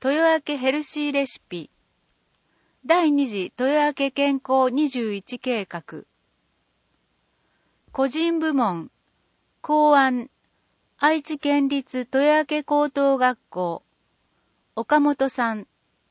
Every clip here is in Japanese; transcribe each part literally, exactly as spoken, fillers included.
豊明ヘルシーレシピ。第二次豊明健康にじゅういち計画。個人部門、考案、愛知県立豊明高等学校、岡本さん。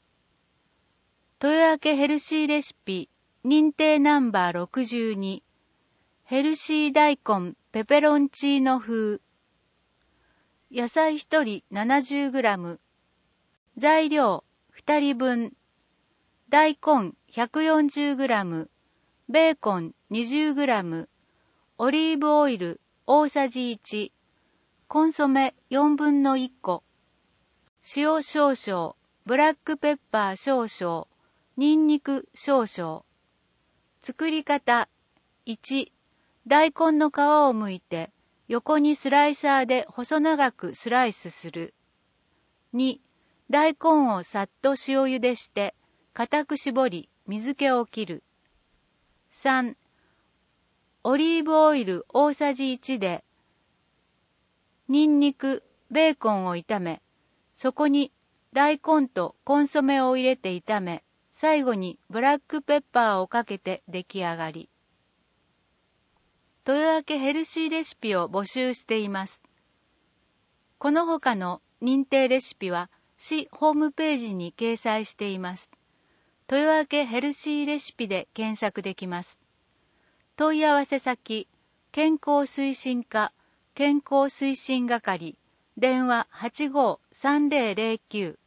豊明ヘルシーレシピ、認定ナンバーろくじゅうに、ヘルシー大根ペペロンチーノ風。野菜ひとり ななじゅうグラム。材料ふたりぶん。大根 ひゃくよんじゅうグラム。ベーコン にじゅうグラム。オリーブオイル大さじいち。コンソメよんぶんのいっこ。塩少々。ブラックペッパー少々。ニンニク少々。作り方。いち、大根の皮を剥いて横にスライサーで細長くスライスする。に、大根をさっと塩茹でして固く絞り水気を切る。さん、オリーブオイル大さじいちでニンニク、ベーコンを炒め、そこに大根とコンソメを入れて炒め、最後にブラックペッパーをかけて出来上がり。豊明ヘルシーレシピを募集しています。この他の認定レシピは市ホームページに掲載しています。豊明ヘルシーレシピで検索できます。問い合わせ先、健康推進課、健康推進係、電話 はちごーさんぜろぜろきゅう